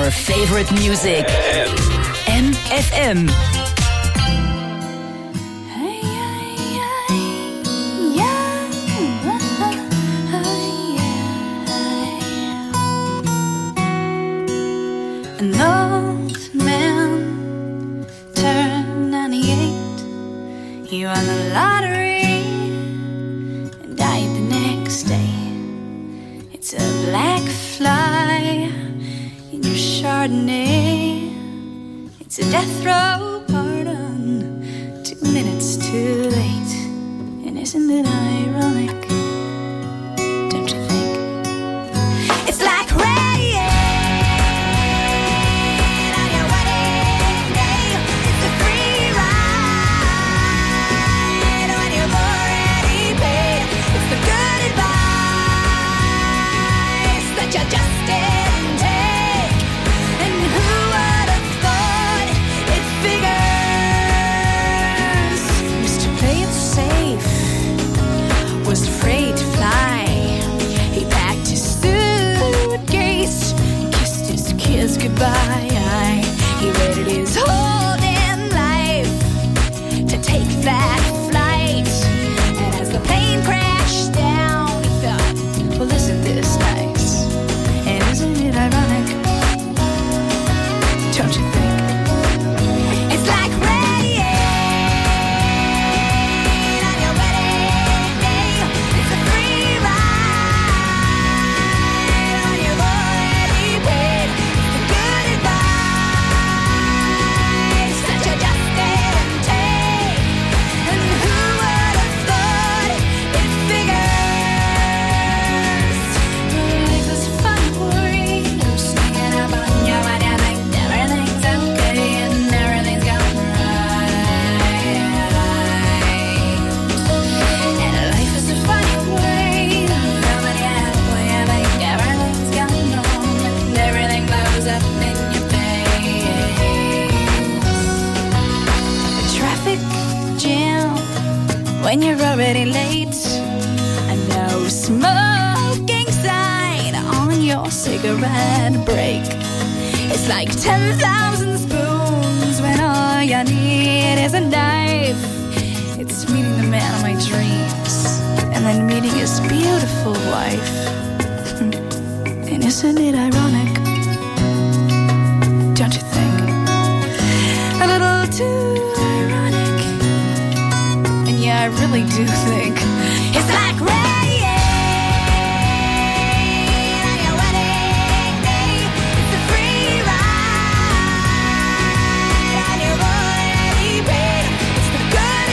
your favorite music. MFM. An old man turned 98. He won the lottery and died the next day. It's a black fly in your Chardonnay. It's a death row pardon, 2 minutes too late. And isn't it ironic? Don't you think? It's like rain on your wedding day. It's a free ride when you've already paid. It's the good advice that you just didn't take. And who would have thought it figures? Mr. Play It Safe was afraid to fly. He packed his suitcase, kissed his kids goodbye. He waited his whole damn life to take that flight. And as the plane crashed down, he thought, well, isn't this nice? And isn't it ironic? Don't you think? It's like rain on your wedding day. It's a free ride when you've already paid. The good advice that you just didn't take. And who would have thought it figures? Life is a fun worry. I'm sneaking up on you when you think everything's okay and everything's going right. And life is a funny way. Nobody halfway, I think everything's going wrong and everything blows up in your face. A traffic jam when you're already late. A no smoking sign on your cigarette break. It's like 10,000 spoons when all you need is a knife. It's meeting the man of my dreams and then meeting his beautiful wife. And isn't it ironic? Don't you think? A little too ironic. And yeah, I really do think it's like rain on your wedding day. It's a free ride and you've already paid. It's the good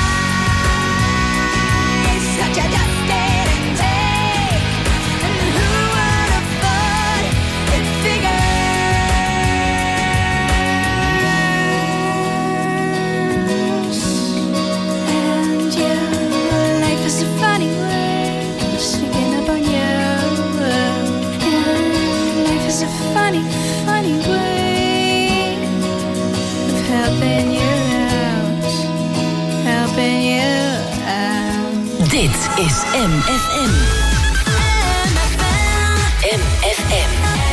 advice that you just didn't take. And who would have thought it figures? And yeah, life is a funny way, sneaking up on you. Yeah, life is a funny, funny way of helping you out, helping you out. Dit is MFM. MFM.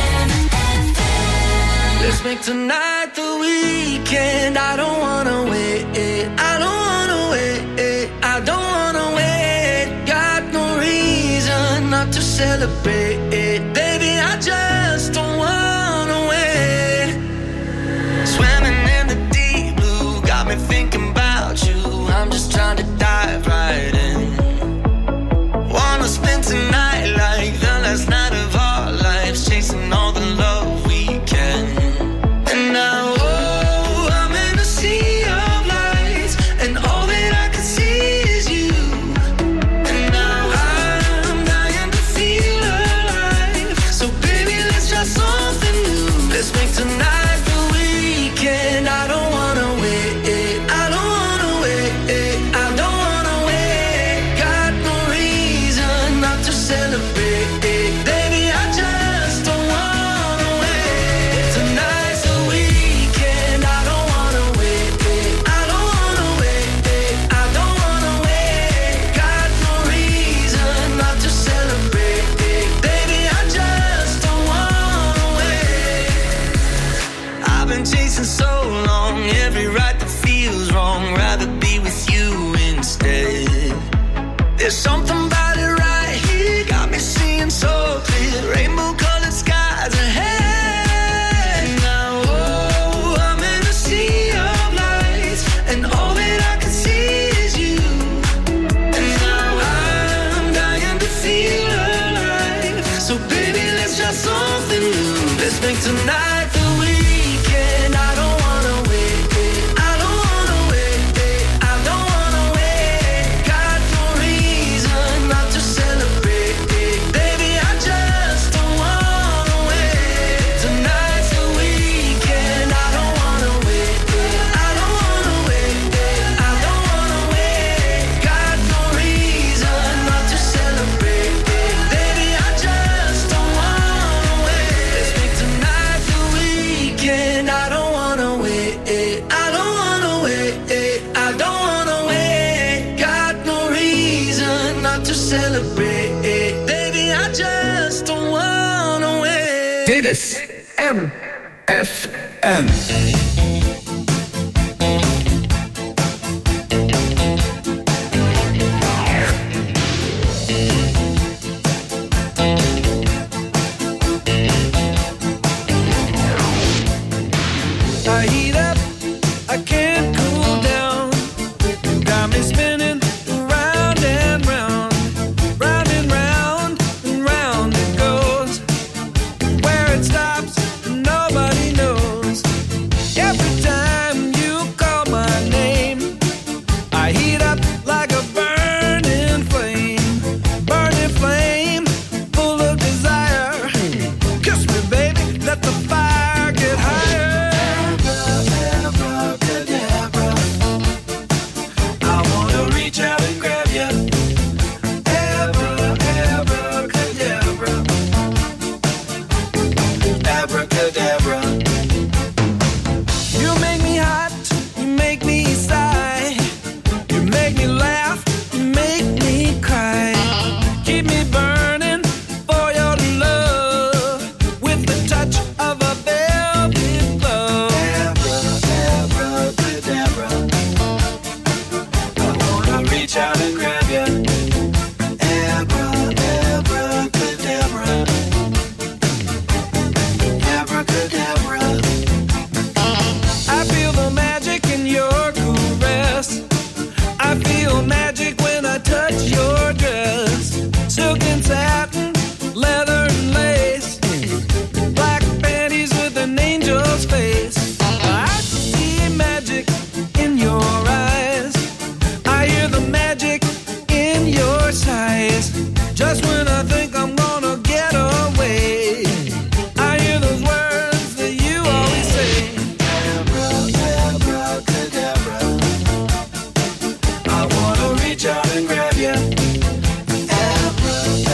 Let's make tonight the weekend. I don't wanna wait. I don't wanna wait. I don't wanna wait. Got no reason not to celebrate. Baby, I just don't wanna wait. Swimming in the deep blue got me thinking about you. I'm just trying to dive right in. Wanna spend tonight like the last night of our lives, chasing all the love we can. And now, oh, I'm in a sea of lights, and all that I can see is you. And now I'm dying to feel alive. So baby, let's try something new. Let's make tonight the weekend. I don't wanna wait. I don't wanna wait. I don't wanna celebrate. Baby, I just don't wanna wait. Dit is MFM. I heat up, I can't cool down. You got me spinning round and round, round and round and round it goes. Where it stops, nobody knows. Every time you call my name, I heat up like a burning flame, full of desire. Kiss me, baby, let the fire get higher. Just when I think I'm gonna get away, I hear those words that you always say. Abracadabra, I wanna reach out and grab you. Abracadabra.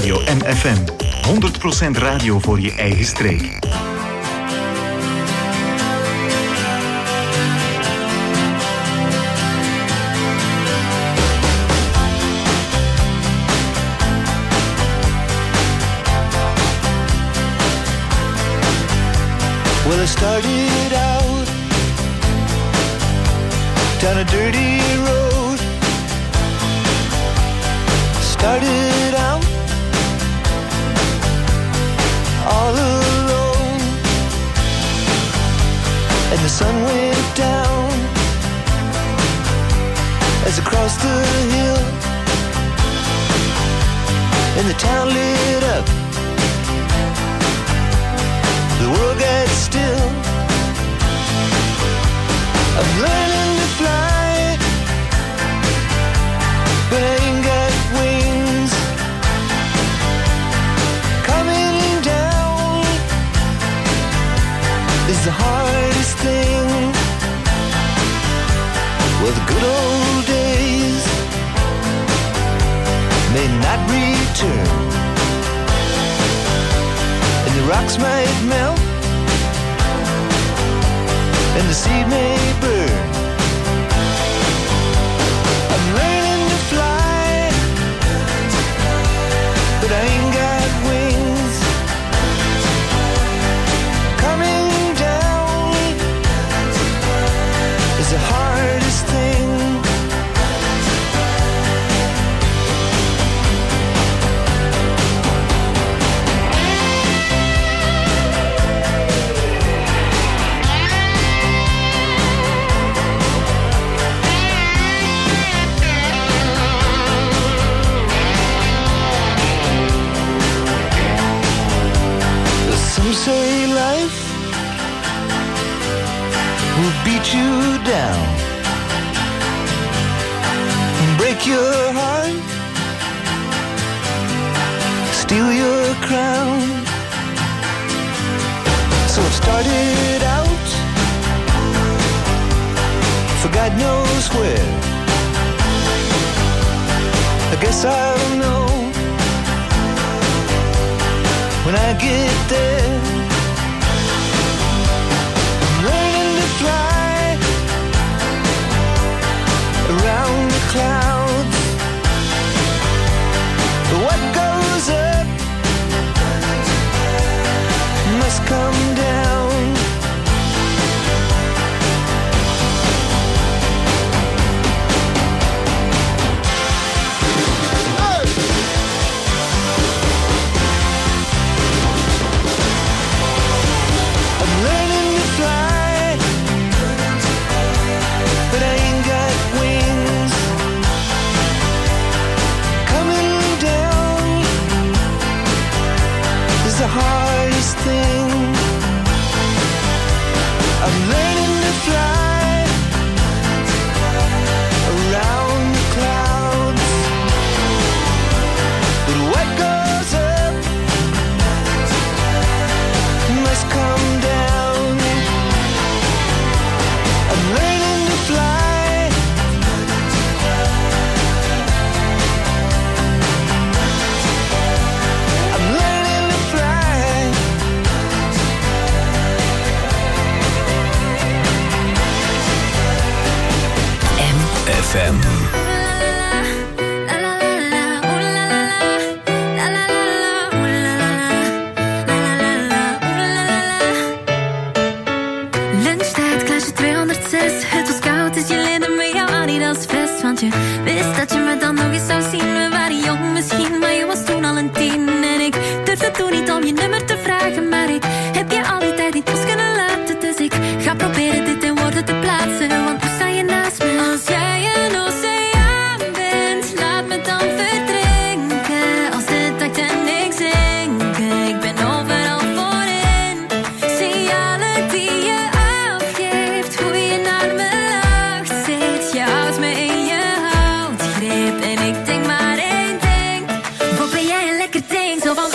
Radio MFM. 100% radio voor je eigen streek. Well, I started out down a dirty road. Started out all alone, and the sun went down as I crossed the hill, and the town lit up. The world got still. I'm learning to fly, but I ain't got wings. Coming down is the hardest thing. Well, the good old days may not return, and the rocks might melt, and the sea may burn. I'm learning to fly, but I ain't got wings. Coming down is the hardest thing. Some say life will beat you down, break your heart, steal your crown. So it started out for God knows where. I guess I'll know when I get there. I'm learning to fly around the clouds. What goes up must come down. The hardest thing. I'm learning to fly around the clouds, but what goes up must come down. I'm learning to fly. I'm learning to fly. MFM. Lunchtijd, klasje 206. Het was koud, dus je leende me jouw Adidas vest. Want je wist dat je me dan nog eens zou zien. We waren jong misschien, maar je was toen al een 10. En ik durfde toen niet om je nummer te vragen, maar ik heb je al die tijd niet los kunnen laten. Dus ik ga proberen dit in woorden te plaatsen. Want nu sta je naast me. Als jij een oceaan bent, laat me dan verdrinken. Als de tijd en ik zinken, ik ben overal voorin. Signalen die je afgeeft, hoe je naar me lacht, zit. Je houdt me in je houtgreep en ik denk maar één ding. Wat ben jij een lekker ding, zo van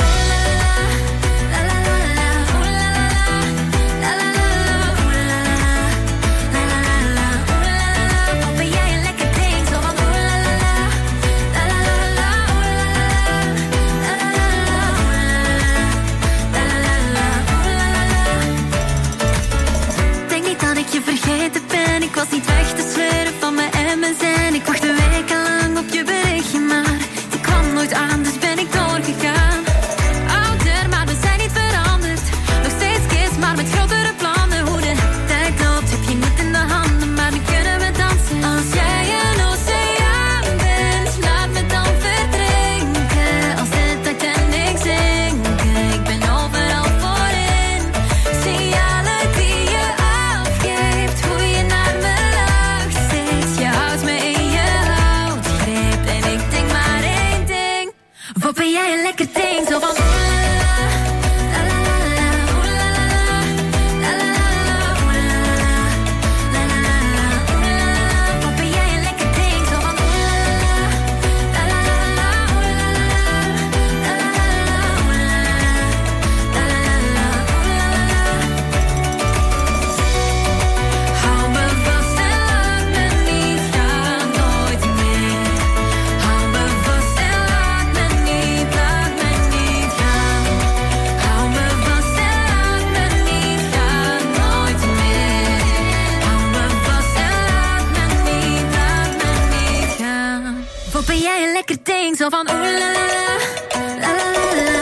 Wat ben jij een lekker ding, zo van ben jij een lekker ding, zo van oeh la la la, la la la la.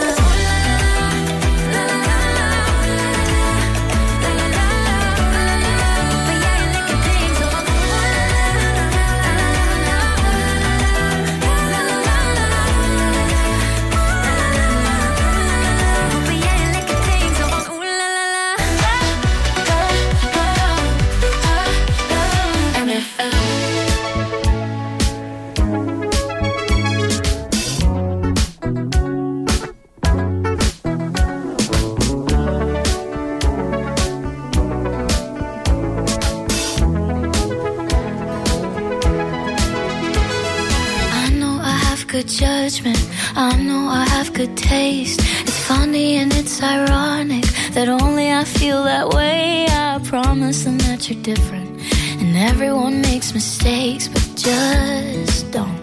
Good judgment, I know I have good taste. It's funny and it's ironic that only I feel that way. I promise them that you're different, and everyone makes mistakes, but just don't.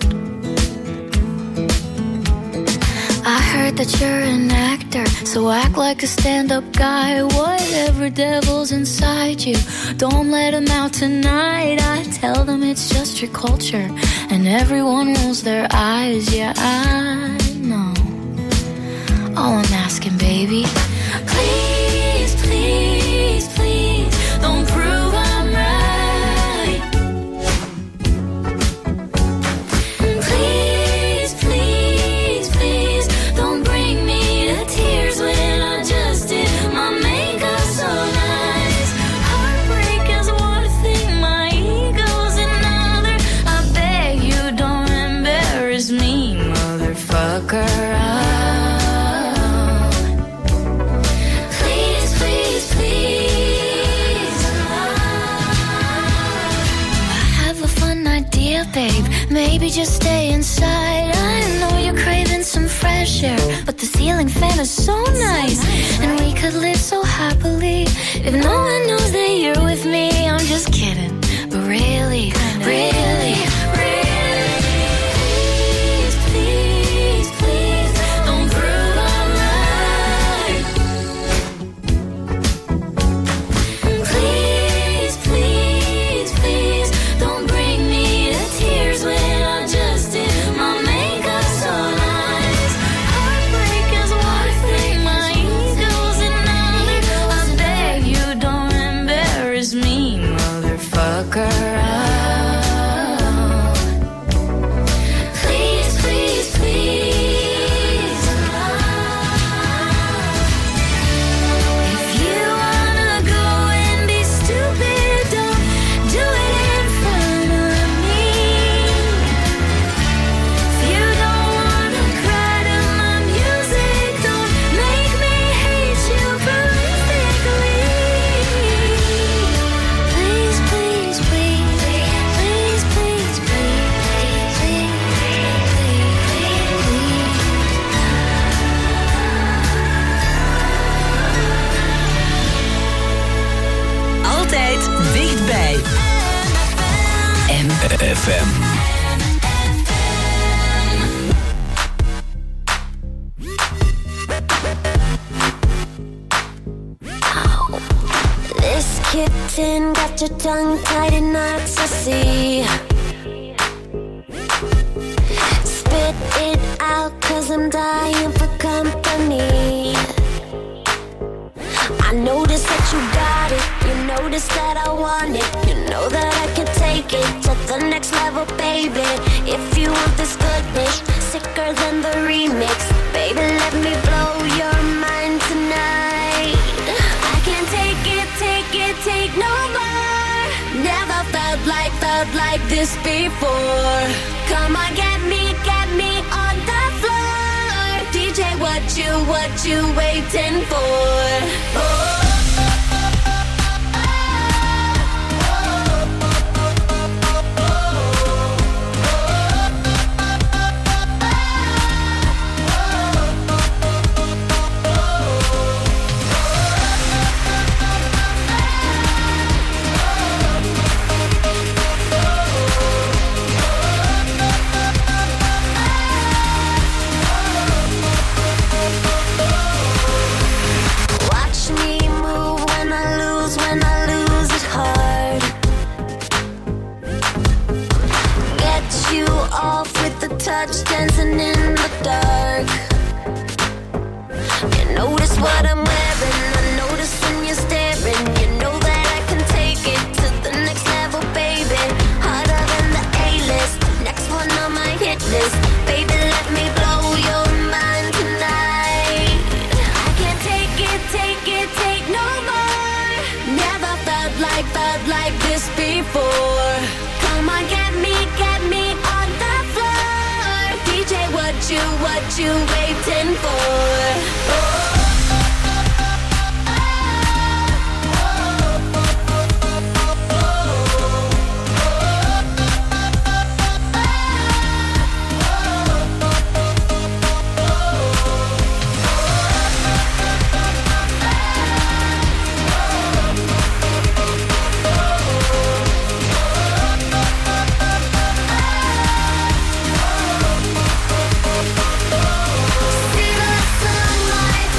I heard that you're an actor, so act like a stand-up guy. Whatever devil's inside you, don't let him out tonight. I tell them it's just your culture, and everyone rolls their eyes. Yeah, I know. All I'm asking, baby, please, please, please, don't prove I'm right. Please, please, please, don't bring me to tears when I just did my makeup so nice. Heartbreak is one thing, my ego's another. I beg you don't embarrass me, motherfucker. Please, please, please. I have a fun idea, babe. Maybe just stay inside. I know you're craving some fresh air, but the ceiling fan is so nice, and we could live so happily if no one knows that you're with me. I'm just kidding, but really, really, really, please, please, please, don't prove I'm right. Please, please, please, don't bring me to tears when I just did my makeup so nice. Heartbreak is one thing, my ego's another. I beg you don't embarrass me, motherfucker. Please, please, please. If you wanna go and be stupid, don't do it in front of me. If you don't wanna cry to my music, don't make me hate you perfectly. Please, please, please, please, please, please, please, please. Altijd dichtbij. FM. This kitten got your tongue tied in knots, I see. Spit it out, 'cause I'm dying for company. I notice that you got it, you notice that I want it. You know that I can take it to the next level, baby. If you want this goodness, sicker than the remix, baby, let me blow your mind tonight. I can't take it, take no more. Never felt like this before. Come on, get me on the floor. what you waiting for? Oh. Touch dancing in the dark. You notice what I'm wearing, I notice when you're staring. You know that I can take it to the next level, baby. Harder than the A-list, next one on my hit list. Baby, let me blow your mind tonight. I can't take no more. Never felt like this before. Come on, get me on the floor. DJ, what you waiting for? Oh. See the sunlight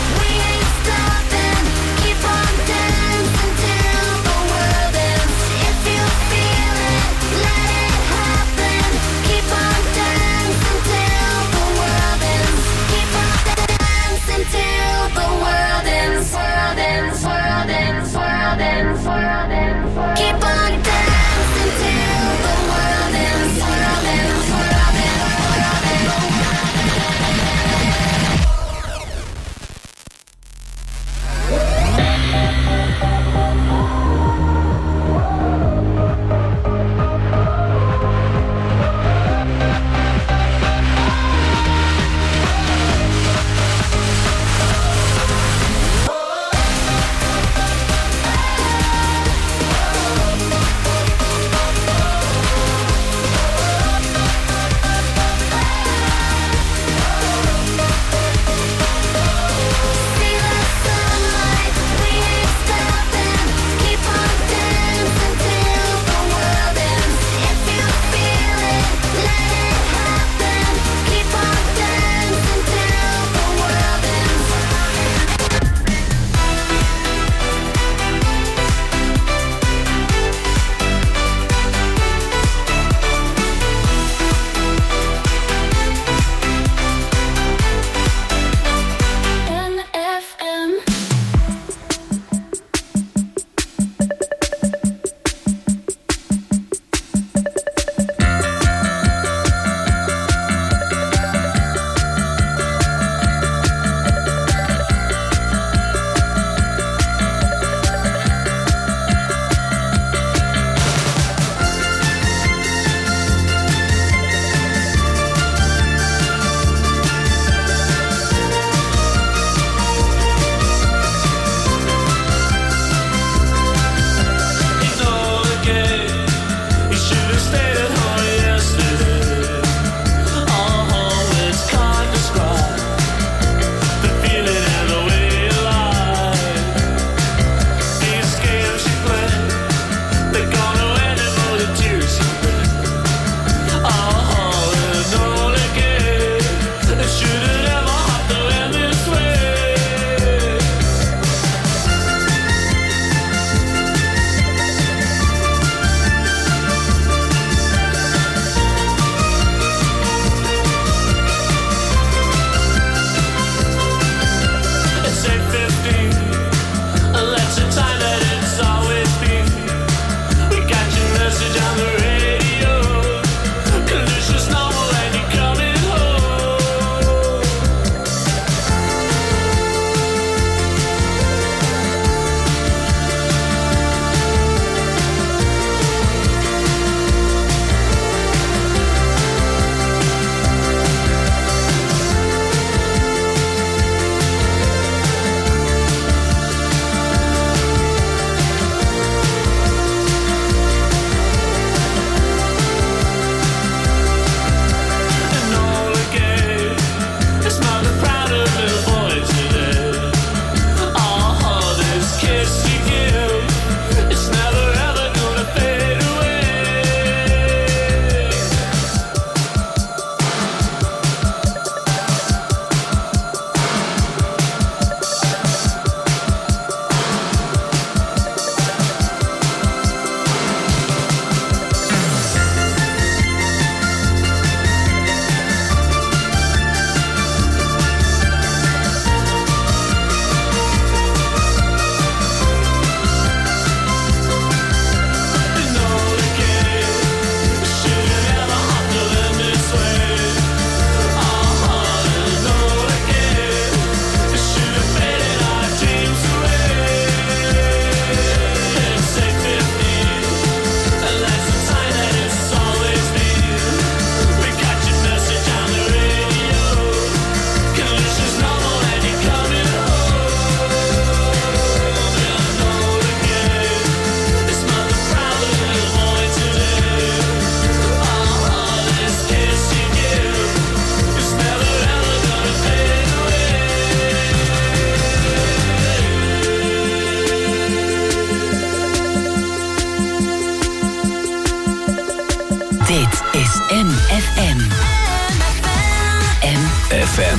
FM.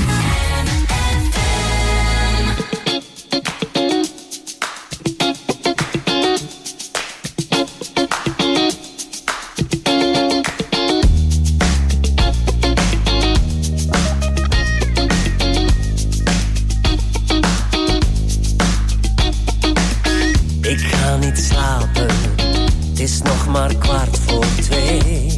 Ik ga niet slapen, het is nog maar 2:15.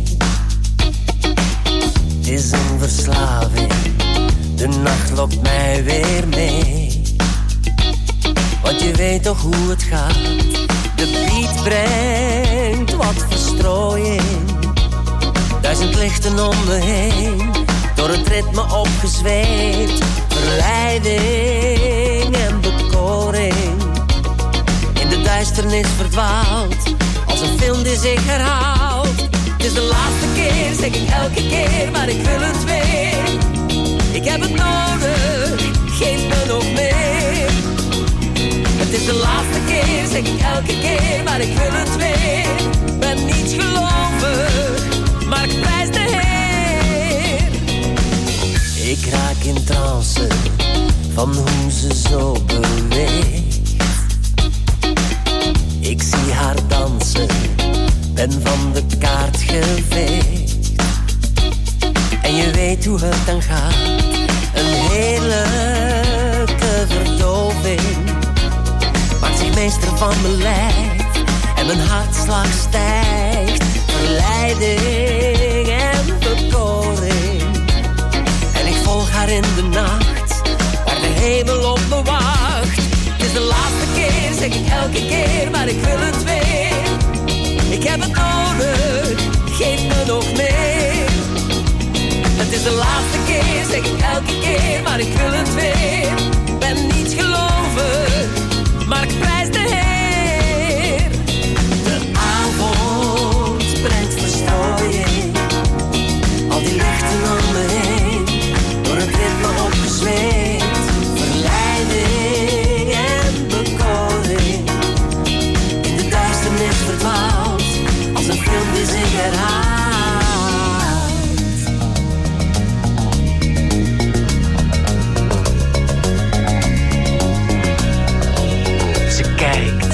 Het is een verslaving, de nacht lokt mij weer mee. Want je weet toch hoe het gaat, de beat brengt wat verstrooiing. 1000 lichten om me heen, door het ritme opgezweept. Verleiding en bekoring, in de duisternis verdwaald, als een film die zich herhaalt. Het is de laatste keer, zeg ik elke keer, maar ik wil het weer. Ik heb het nodig, geef me nog meer. Het is de laatste keer, zeg ik elke keer, maar ik wil het weer. Ben niet gelovig, maar ik prijs de Heer. Ik raak in trance van hoe ze zo beweegt. Ik zie haar dansen, ben van de kaart geveegd. En je weet hoe het dan gaat, een heerlijke verdoving maakt zich meester van mijn lijf en mijn hartslag stijgt. Verleiding en bekoring, en ik volg haar in de nacht, waar de hemel op me wacht. Het is de laatste keer, zeg ik elke keer, maar ik wil het weer. Ik heb het nodig, geef me nog meer. Het is de laatste keer, zeg ik elke keer, maar ik wil het weer. Ben niet gelovig, maar ik prijs de Heer. De avond brengt verstrooiing, al die lichten om me heen, door het ritme opgezweept. Verleiding en bekoring, in de duisternis verdwaald, als een film die zich herhaalt. Ze kijkt,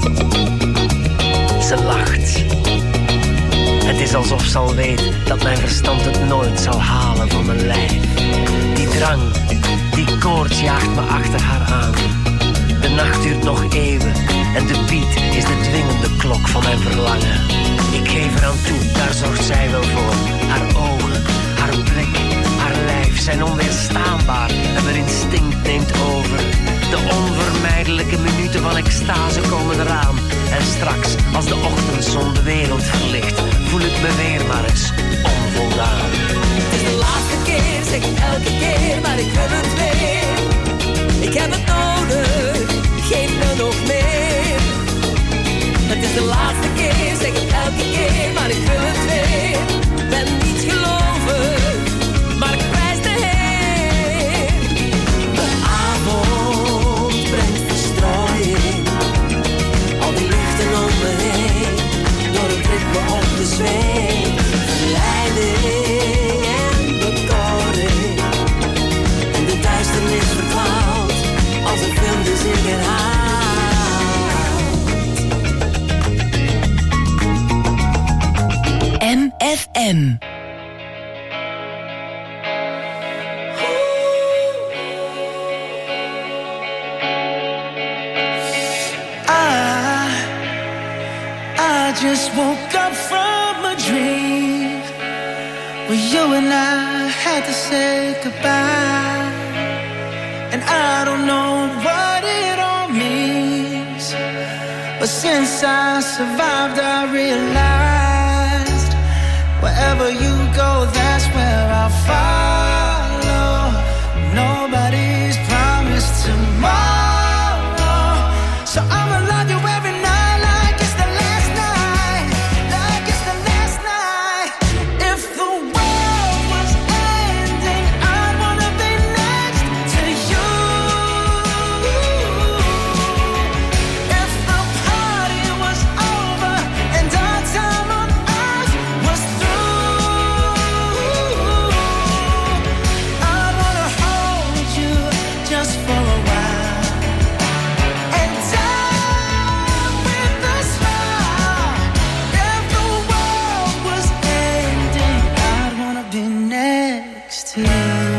ze lacht. Het is alsof ze al weet dat mijn verstand het nooit zal halen van mijn lijf. Die drang, die koorts jaagt me achter haar aan. De nacht duurt nog eeuwen en de beat is de dwingende klok van mijn verlangen. Ik geef eraan toe, daar zorgt zij wel voor. Haar ogen, haar blik, haar lijf zijn onweerstaanbaar en mijn instinct neemt over. De onvermijdelijke minuten van extase komen eraan. En straks, als de ochtendzon de wereld verlicht, voel ik me weer maar eens onvoldaan. Het is de laatste keer, zeg ik elke keer, maar ik wil het weer. Ik heb het nodig, geef me nog meer. Het is de laatste keer, zeg ik elke keer, maar ik wil het weer. Ben niet gelovig, maar ik prijs de Heer. De avond brengt verstrooiing, al die lichten om me heen, door het ritme opgezweept. Verleiding en bekoring, en de duisternis verdwaalt, als een film die zich herhaalt. MFM. I just woke up from a dream where you and I had to say goodbye. And I don't know what it all means, but since I survived I realized wherever you go, that's where I'll follow. Nobody's promised tomorrow, so I'ma love you every night like it's the last night, like it's the last night. If the world was ending, I'd wanna be next to you. If the party was over and our time on earth was through, to you.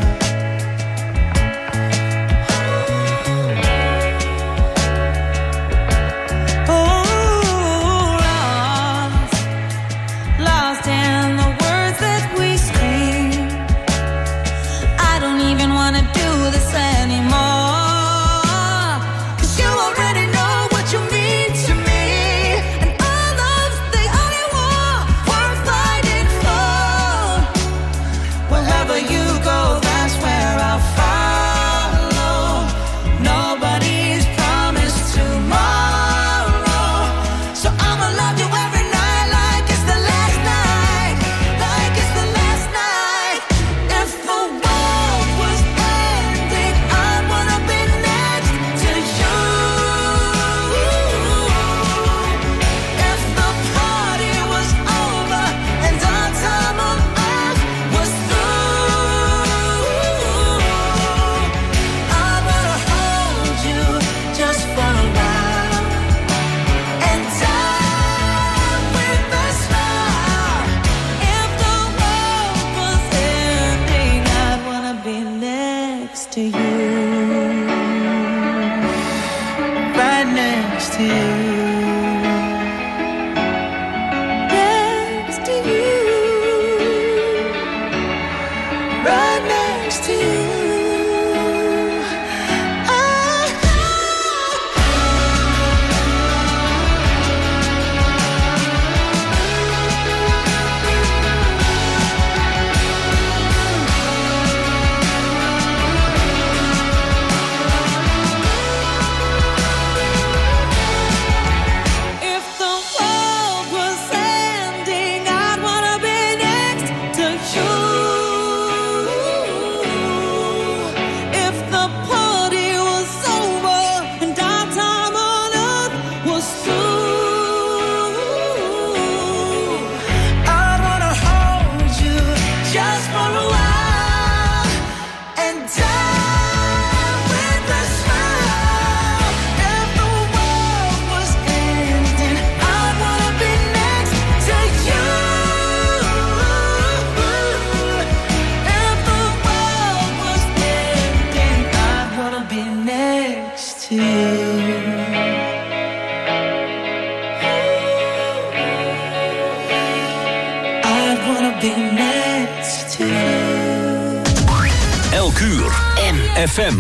Elk uur FM.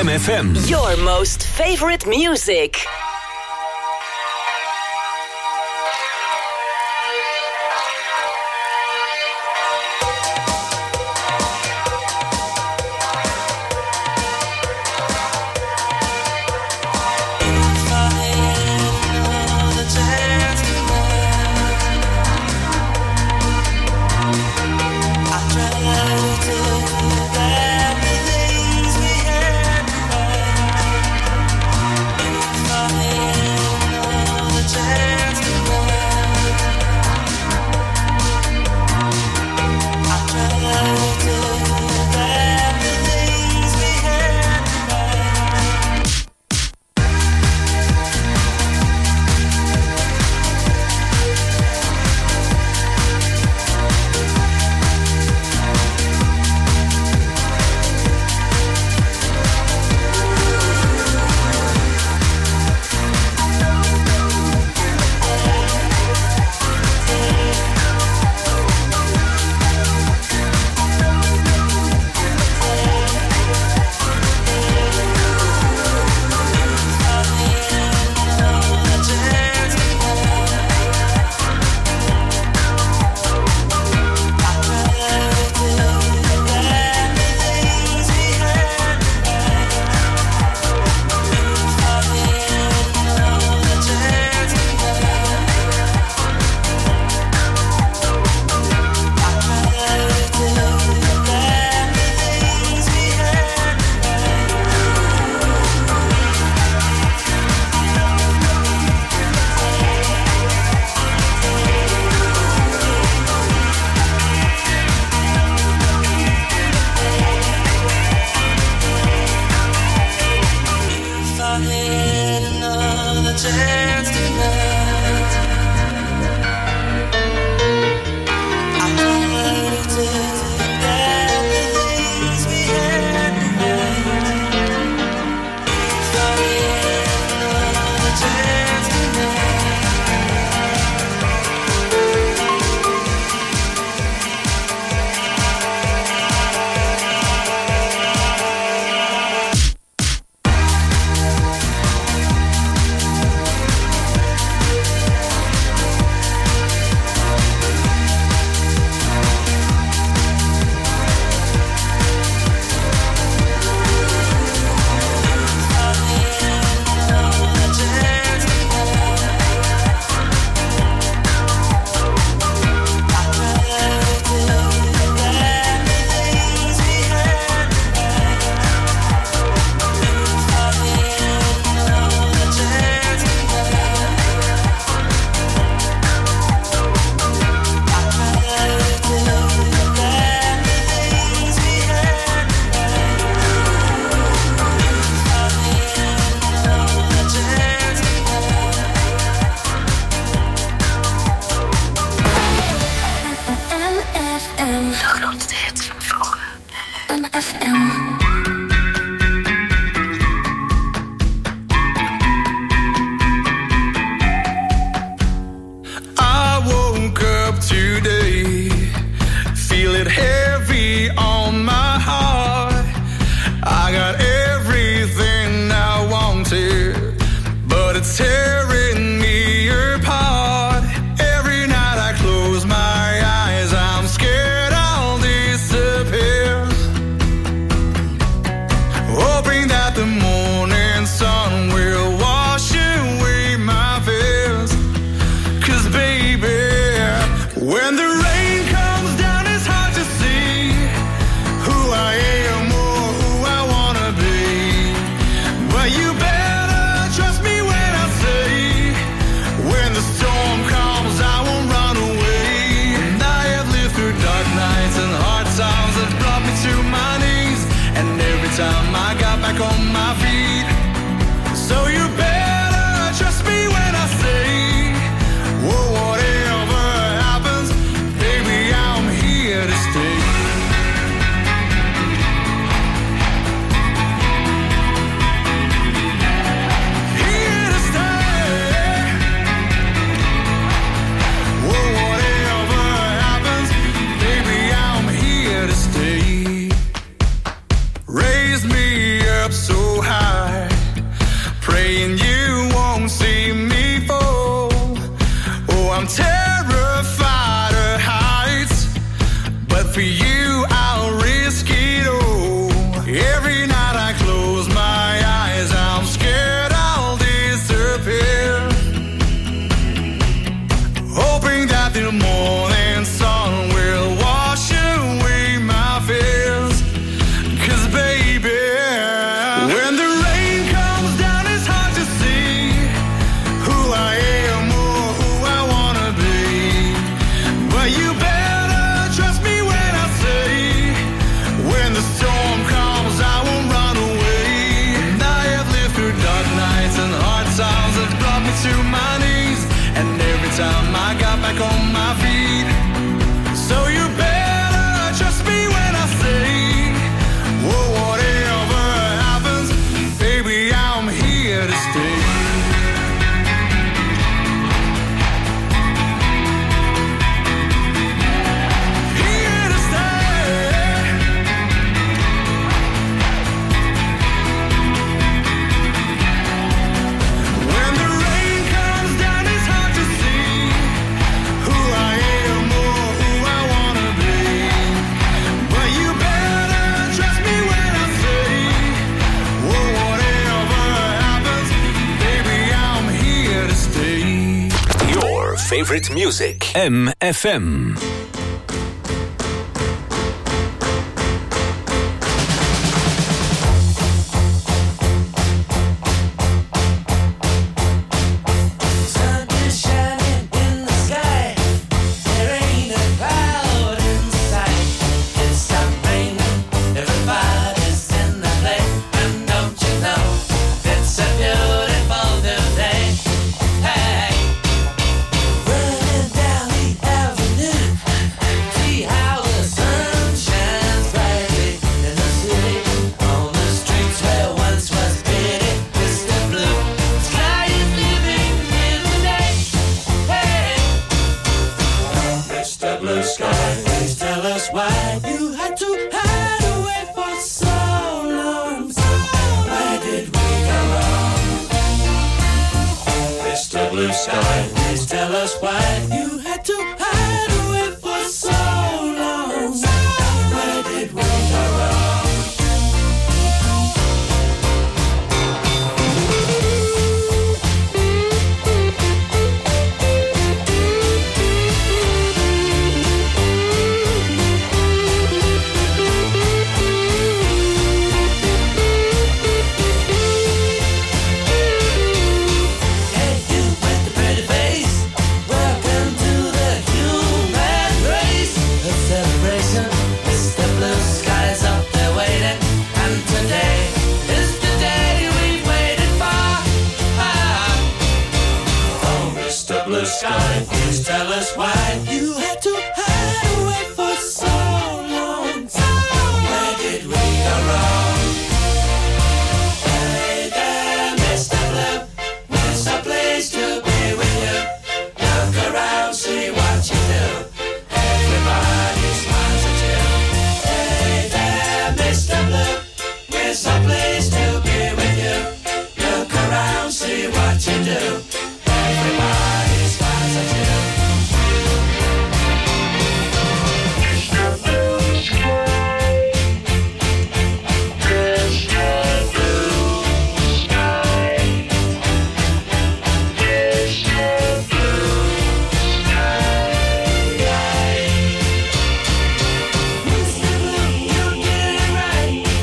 Jam FM. Your most favorite music. You better trust me when I say to my knees. And every time I got back on my feet. So you better trust me when I say, whoa, whatever happens, baby, I'm here to stay. Favorite music. MFM.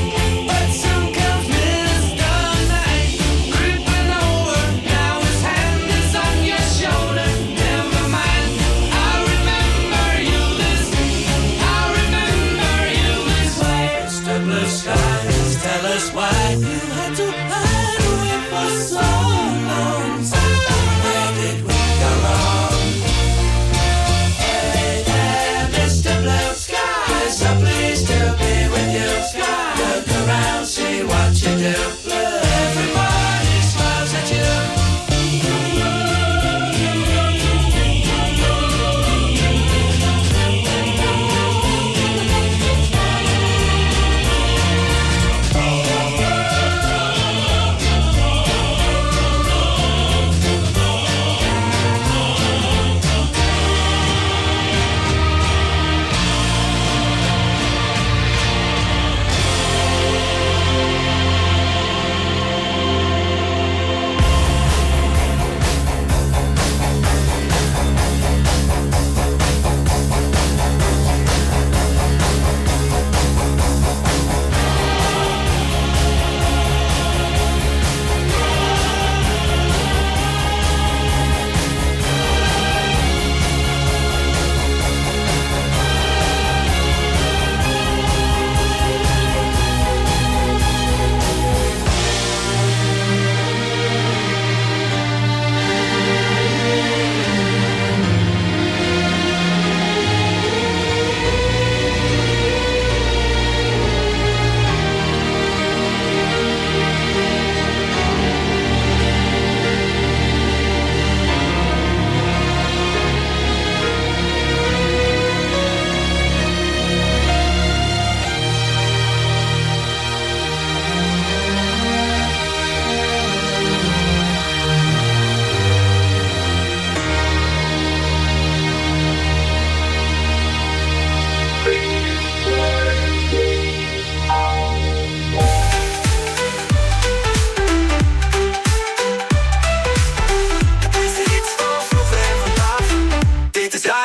Now his hand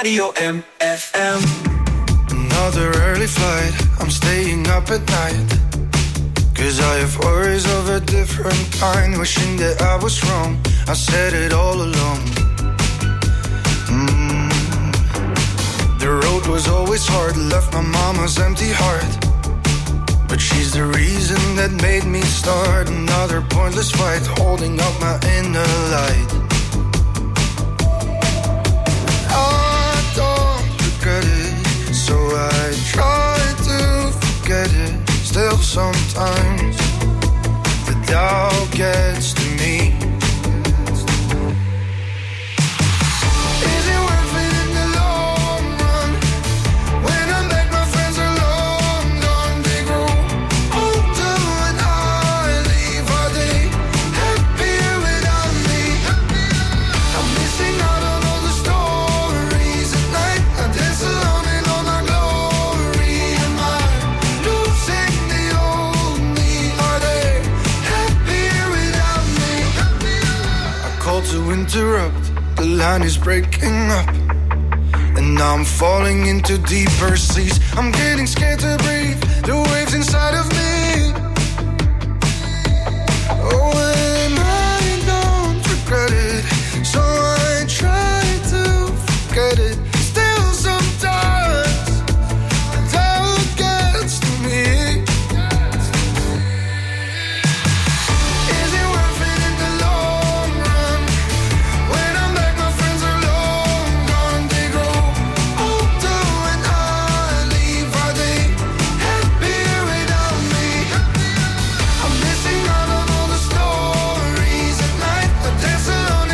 Radio MFM. Another early flight, I'm staying up at night. 'Cause I have worries of a different kind. Wishing that I was wrong, I said it all along. The road was always hard, left my mama's empty heart. But she's the reason that made me start another pointless fight, holding up my inner light. I don't regret it, so I try to forget it. Still sometimes the doubt gets to me. Is it worth it in the long run? When I'm back, my friends are long gone. They grow older when I leave. Are they happier without me? I'm missing out on all the stories at night. I dance alone in all my glory. Am I losing the old me? Are they happier without me? I call to interrupt, the line is breaking up, and now I'm falling into deeper seas. I'm getting scared to breathe, the waves inside of me